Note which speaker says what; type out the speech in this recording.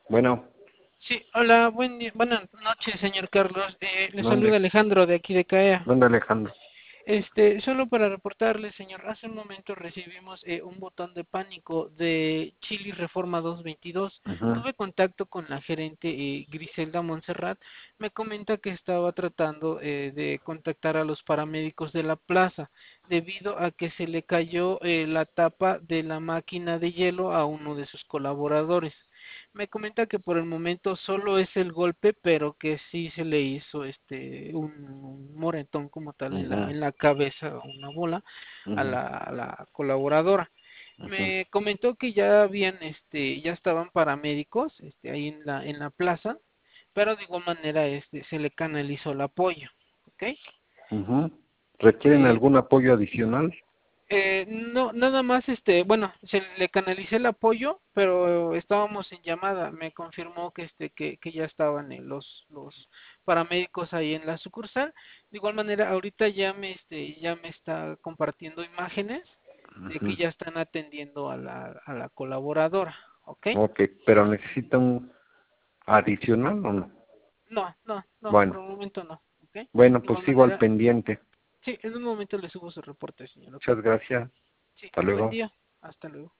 Speaker 1: Bueno,
Speaker 2: Sí, hola, buenas noches, señor Carlos. Le saluda
Speaker 1: ¿dónde?
Speaker 2: Alejandro de aquí de CAEA.
Speaker 1: ¿Dónde, Alejandro?
Speaker 2: Solo para reportarle, señor, hace un momento recibimos un botón de pánico de Chili Reforma 222.
Speaker 1: Ujú.
Speaker 2: Tuve contacto con la gerente Griselda Montserrat. Me comenta que estaba tratando de contactar a los paramédicos de la plaza debido a que se le cayó la tapa de la máquina de hielo a uno de sus colaboradores. Me comenta que por el momento solo es el golpe, pero que sí se le hizo un moretón como tal en
Speaker 1: Ujú.
Speaker 2: la cabeza, una bola
Speaker 1: Ujú.
Speaker 2: a la colaboradora.
Speaker 1: Ujú.
Speaker 2: Me comentó que ya habían ya estaban paramédicos ahí en la plaza, pero de igual manera se le canalizó el apoyo, ¿ok?
Speaker 1: Ujú. ¿Requieren
Speaker 2: Eh,
Speaker 1: algún apoyo adicional?
Speaker 2: no, nada más, bueno, se le canalicé el apoyo, pero estábamos en llamada. Me confirmó que ya estaban los paramédicos ahí en la sucursal. De igual manera, ahorita ya me está compartiendo imágenes de que
Speaker 1: Ujú.
Speaker 2: ya están atendiendo a a la colaboradora, ¿ok?
Speaker 1: Ok, pero ¿necesita un adicional o no?
Speaker 2: No, por
Speaker 1: Bueno,
Speaker 2: el momento no, ¿ok? De
Speaker 1: bueno, pues
Speaker 2: igual
Speaker 1: sigo al
Speaker 2: manera,
Speaker 1: pendiente.
Speaker 2: sí, en un momento le subo su reporte, señor, ¿ok?
Speaker 1: Muchas gracias.
Speaker 2: Sí,
Speaker 1: Hasta
Speaker 2: buen
Speaker 1: luego.
Speaker 2: día, hasta luego.